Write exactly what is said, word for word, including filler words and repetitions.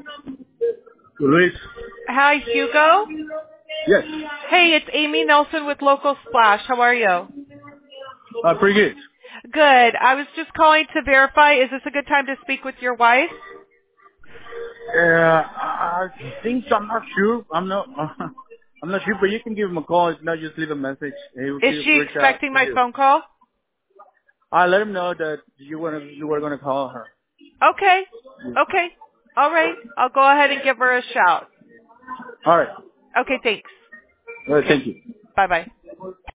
Luis. Hi, Hugo. Yes. Hey, it's Amy Nelson with Local Splash. How are you? Uh, pretty good. Good. I was just calling to verify, is this a good time to speak with your wife? Uh, I think so. I'm not sure. I'm not. I'm not sure, but you can give him a call. If not, just leave a message. He will Is he'll she reach out expecting to my you. phone call? I let him know that you were you were going to call her. Okay. Okay. All right. I'll go ahead and give her a shout. All right. Okay, thanks. All right. Thank you. Bye-bye.